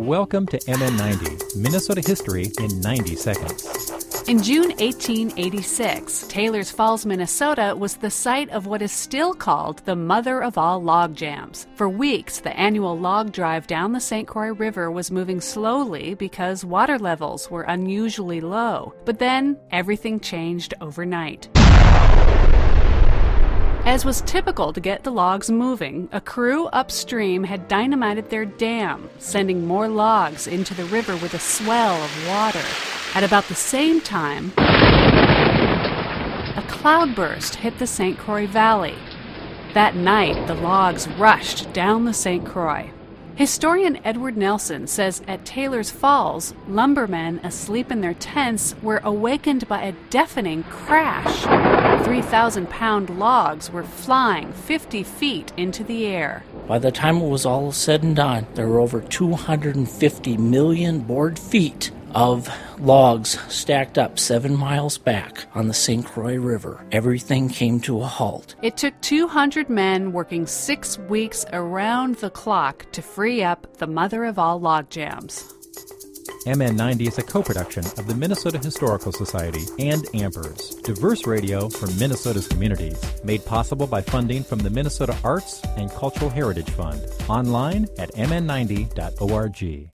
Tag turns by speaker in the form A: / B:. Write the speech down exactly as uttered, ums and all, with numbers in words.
A: welcome to M N ninety, Minnesota History in ninety seconds.
B: In June eighteen eighty-six, Taylors Falls, Minnesota was the site of what is still called the mother of all log jams. For weeks, the annual log drive down the Saint Croix River was moving slowly because water levels were unusually low. But then, everything changed overnight. As was typical to get the logs moving, a crew upstream had dynamited their dam, sending more logs into the river with a swell of water. At about the same time, a cloudburst hit the Saint Croix Valley. That night, the logs rushed down the Saint Croix. Historian Edward Nelson says at Taylors Falls, lumbermen asleep in their tents were awakened by a deafening crash. three thousand pound logs were flying fifty feet into the air.
C: By the time it was all said and done, there were over two hundred fifty million board feet of logs stacked up seven miles back on the Saint Croix River. Everything came to a halt.
B: It took two hundred men working six weeks around the clock to free up the mother of all log jams.
A: M N ninety is a co-production of the Minnesota Historical Society and Ampers, diverse radio for Minnesota's communities, made possible by funding from the Minnesota Arts and Cultural Heritage Fund. Online at m n ninety dot org.